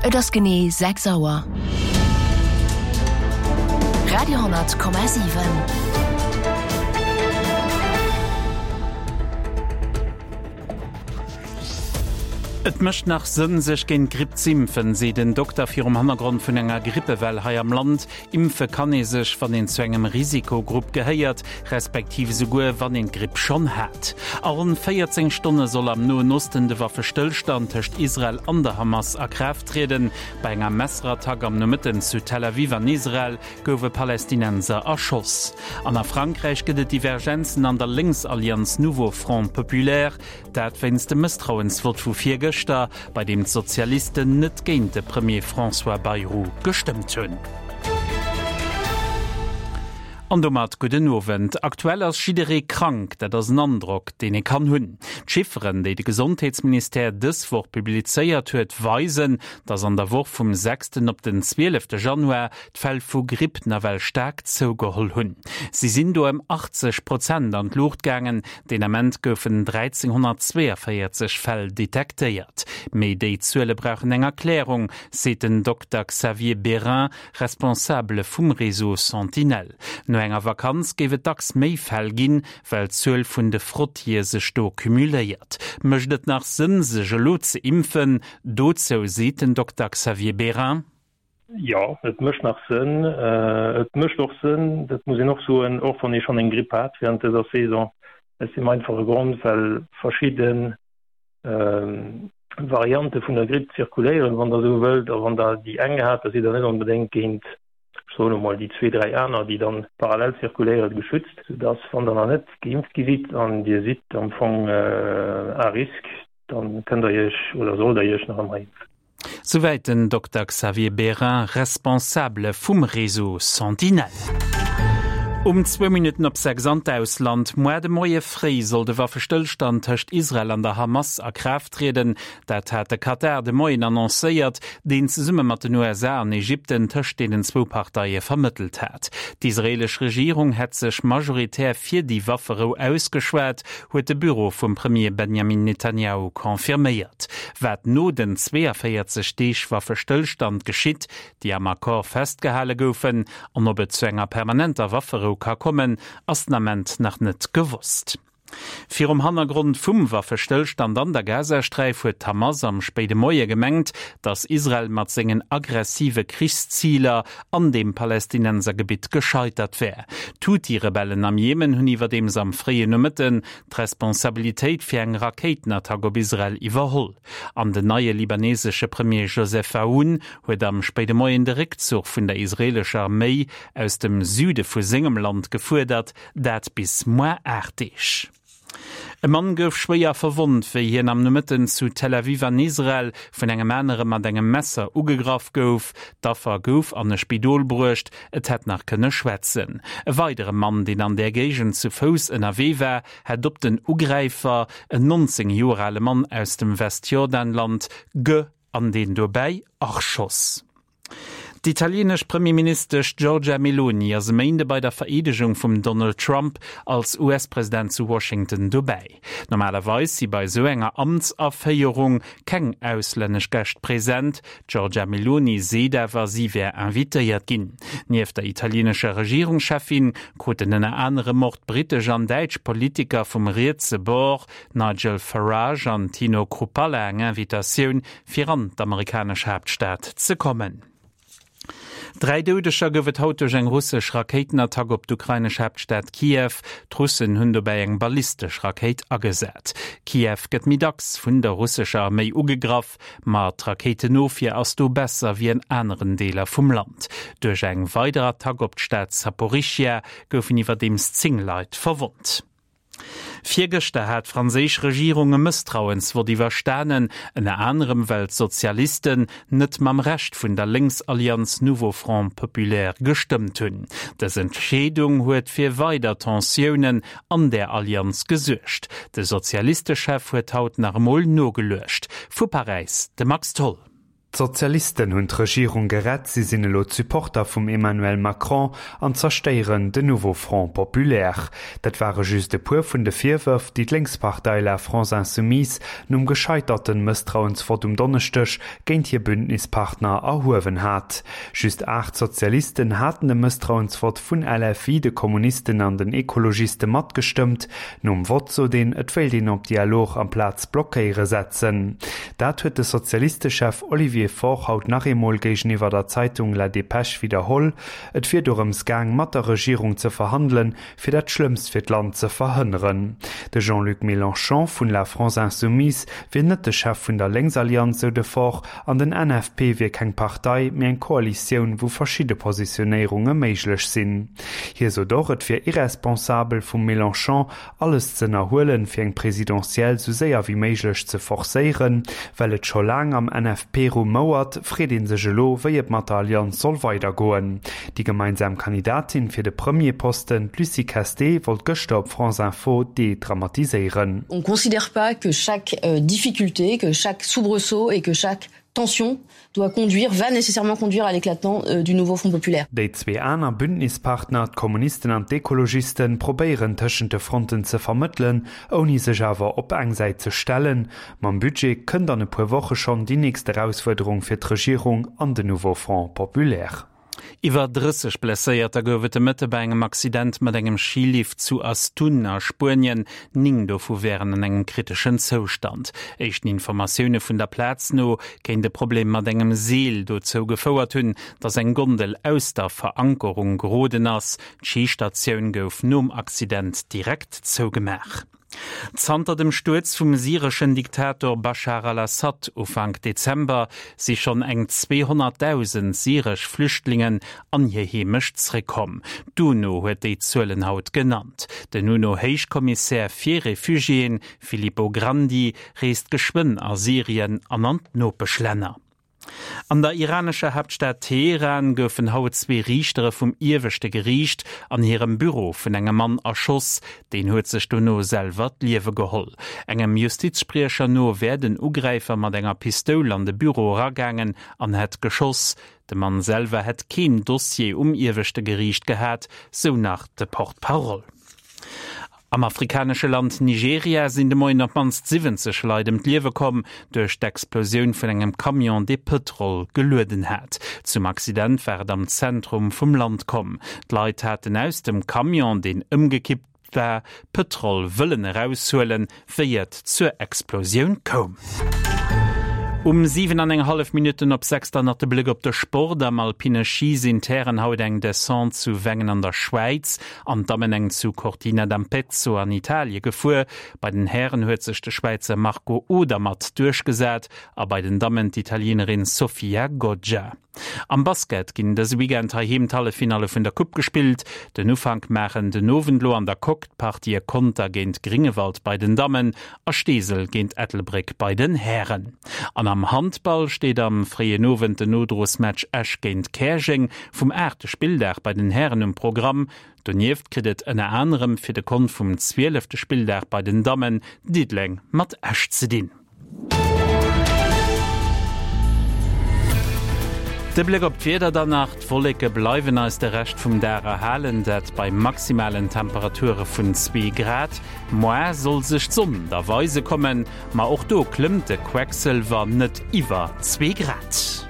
Das genie 6 Auer. Radio 10,7. Et mëcht nach Sinn sech gen Gripp zimpfen, se den Doktor fir Hintergrund vun enger Grippewell hai am Land. Impfe kann sech van den zu engem Risikogrupp geheiert, respektive sogur wann den Gripp schon hat. Aun 14 Stunden soll am Noen Osten de Waffestillstand hecht Israel an der Hamas erkräft treten. Bei enger Messertag am Nëmitten zu Tel Aviv an Israel goufe Palästinenser erschoss. An der Frankreich gëtt Divergenzen an der Linksallianz Nouveau Front Populaire, dat wenns de Misstrauenswort vu 4 bei dem Sozialisten net géint de Premier François Bayrou gestimmt hunn. An domat guden Nowend, aktuell as Schideré krank, dat ass Androck, den e kann hunn. Schifferen, déi de Gesundheitsminister dëswoch publizeiert huet, weisen, dats an der Woch vom 6. op den 12. Januar d'Fäll vu Gripp nawel stark zougeholl hunn. Sie sinn do 80% an d'Luuchtgangen, den Amment goufen 1342 Fäll detekteiert. Mei déi Zuele brauchen eng Erklärung, seten Dr. Xavier Bérin, responsable vum Réseau Sentinelle. Enger Vakanz gewet dacks méi Fäll ginn, well d'Zuel vun de Frottier sech do kumuléiert. Mëchtet nach Sinn sech Lot ze impfen, dozo seten Dr. Xavier Bérin? Ja, et mëcht nach Sinn. Et mëcht doch Sinn, dat muss noch so och wann ich schon en Gripp hat während der Saison. Es ist einfache Grund, weil verschieden Variante vun der Gripp zirkulieren, wann der so wëlt, wann da die enge hat, dat sie da net unbedingt ginint. So mal die 2-3 Äner, die dann parallel zirkuliert geschützt, sodass von der net geimpft gesit an Dir sieht am Anfang a Risk, dann könnt ihr jech oder soll der jech noch am Impfen. Soweit den Dr. Xavier Bérin, responsable vum Réseau Sentinelle. 2 Minuten op 6 Ausland, Moer de Moie Frei soll de Waffestillstand hecht Israel an der Hamas erkräft treden, dat hat de Katar de Moien annoncéiert, den ze Summe mat den USA an Ägypten tëcht denen 2 Parteiie vermittelt hat. Die israelisch Regierung het sech majoritär fir die Waffero ausgeschwert, huet de Büro vum Premier Benjamin Netanyahu konfirméiert. Wat no den 42 Steech Waffestillstand geschitt, die am Akkor festgehalle goufen, an ob et zu enger permanenter Waffero ka kommen, ass nament nach net gewusst. Fir Hintergrund vum Waffestillstand an der Gazastreif huet Hamas am späte Moie gemengt, dass Israel mat segen aggressive Kriegszieler an dem Palästinensergebiet gescheitert wär. Tut die Rebellen am Jemen hunn iwwer dem am freie Nëmmetten d'Responsabilitéit fir eng Raketenattack op Israel iwwerholl. An de neue libanesesche Premier Joseph Aoun huet am späte Moie de Rückzug vun der israelscher Armee aus dem Süde vu segem Land gefuerdert, dat bis moi artig. E Mann gouf schwéier verwundt, wéi hien am Nëmmetten zu Tel Aviv an Israel vun engem Mänere mat engem Messer ugegraf gouf, daffer gouf an e Spidol bruecht, et hett nach kënne schwätzen. E weidere Mann, den an der Gegend zu Fous NRW wär, het op den Ugreifer, e 19 Jahre alte Mann aus dem Westjordanland, an den dobäi erschoss. Die italienische Premierminister Giorgia Meloni as meinde bei der Veredigung von Donald Trump als US-Präsident zu Washington dabei. Normalerweise sie bei so enger Amtsaffeierung kein ausländisch Gast präsent. Giorgia Meloni seht aber, sie wär invitiert gin. Neben der italienischen Regierungschefin koten eine andere Mord britisch und deutsch Politiker vom Rieze Bord, Nigel Farage und Tino Kruppalla eine Invitation für an die amerikanische Hauptstadt zu kommen. 3 Dodescher gowet haut durch eng russsisch Raketenattack op d'ukrainesch Hauptstadt Kiew, d'Russen hunn dobäi eng ballistisch Raket agesät. Kiew gëtt midags vun der russischer Armee ugegraf, mat Raketen nofir ass do besser wie en anderen Deler vum Land. Durch eng weiderer Attack op d'Stadt Saporischia goufen iwwer dems 10 Leiit verwundt. Viergeste hat franzésisch Regierunge Misstrauens wo diewer Sternen en anderem Weltsozialisten net mam Recht vun der Linksallianz Nouveau Front Populaire gestimmt hunn. Des Entschädung huet fir weiter Tensionen an der Allianz gesuercht. De Sozialistechef huet haut nach Moll no gelöscht. Fu Paris, de Max Toll. Die Sozialisten hun d'Regierung gerett, sie sind laut Supporter vom Emmanuel Macron an zersteieren de Nouveau Front Populaire. Dat waren just de paar vun de Vierwürf, die Linkspartei La France Insoumise num gescheiterten Misstrauensvot Donnerstag gegen ihr Bündnispartner erhoben hat. Just 8 Sozialisten hatten de Misstrauensvot vun LFI, de Kommunisten an den Ökologisten mat gestimmt, num Wort so den et will den op Dialog am Platz blockiere setzen. Dat huet de Sozialistenchef Olivier Faure haut nach emol gegenüber der Zeitung La Dépêche wiederholl, et fir durms Gang mat der Regierung zu verhandeln, fir dat Schlimmst fir Land zu verhindern. De Jean-Luc Mélenchon vun La France Insoumise wie net de Chef vun der Längsallianz so de Faure an den NFP wie keng Partei mé en Koalition, wo verschiedene Positionierungen meiglech sinn. Hier so doch et fir irresponsabel vum Mélenchon alles ze erholen fir eng präsidentiell so séier wie meiglech ze forcéieren, weil et scho lang am NFP mauert, Fredin se gelo, wéi et mat der Allianz soll weitergoen. Die gemeinsame Kandidatin fir de Premierposten, Lucie Casté, wollt gëchte op France Info dédramatiseieren. On ne considère pas que chaque difficulté, que chaque soubresaut et que chaque tension va nécessairement conduire à l'éclatement du nouveau Front populaire. Die zwei anderen Bündnispartner, Kommunisten und Ökologisten, probieren zwischen den Fronten zu vermitteln, ohne sich aber auf eine Seite zu stellen. Mein Budget könnte in ein paar Wochen schon die nächste Herausforderung für die Regierung an den Nouveau Front populaire. Iwer 30 blesséierter gouft Mëtte bei engem Accident mat engem Skilift zu Astun a Spurien 9 dofu wären an engem kritischen Zostand. Echten Informationoune vun der Platz no kéint de Problem mat engem Seel dozo gefouert hunn, dats eng Gondel aus der Verankerung groden ass, d'Skistatioun gouf nom Accident direkt zougemach. Zanter dem Sturz vom syrischen Diktator Bashar al-Assad Ufang Dezember sie schon eng 200.000 syrisch Flüchtlingen an je Heimisch zurückkommen. Duno huet die Zöllenhaut genannt. Den UNO-Heichkommissär für Refugien Filippo Grandi reist geschwind aus Syrien an Nopeschlenner. An der iranische Hauptstadt Teheran goufen haut 2 Richtere vom Irwechte Gericht an ihrem Büro vun engem Mann erschoss, den huet sech no selber d'Liewe geholl. Engem Justizsprecher no werden Ugreifer mat enger Pistol an de Büro ragangen an het Geschoss. De Mann selber het kein Dossier Irwechte Gericht gehät, so nach de Portparole. Am afrikanische Land Nigeria sind de moi noch manst 70 Leute im Liewe kommen durch d'Explosion von engem Kamion de Petrol geluden hat. Zum Accident werd am Zentrum vom Land kommen. D'Leute hatten aus dem Kamion den umgekippt war Petrol willen herausholen, feiert zur Explosion kom. 7,5 Minuten op 6 nach de Blick op der Sport am alpine Ski sind Herren haut eng Descent zu Wengen an der Schweiz, an Damen eng zu Cortina d'Ampezzo an Italie gefuhr. Bei den Herren huet sich der Schweizer Marco Odermatt durchgesät, a bei den Damen die Italienerin Sofia Goggia. Am Basket ginn das Weekend Heimtallefinale vun der Cup gespielt. Den Ufang machen den Novenlo an der Koktpartie Konter géint Gringewald bei den Damen, a Stesel géint Ettelbrick bei den Herren. An am Handball steht am freien Noven den Nodrosmatch Esch géint Kersching vum 8. Spieldach bei den Herren im Programm. Donieft kritet ënne anderem fir de Kon vum 12. Spieldach bei den Damen Diedling mat Esch ze dien. De Blick op d'Weder danach d'Wolke bleiwen als der Recht vum Därer halen, dat bei maximalen Temperature vun 2 Grad. Moi soll sech Sonn derweise kommen, ma auch do klimmt de Quecksilver net iwwer 2 Grad.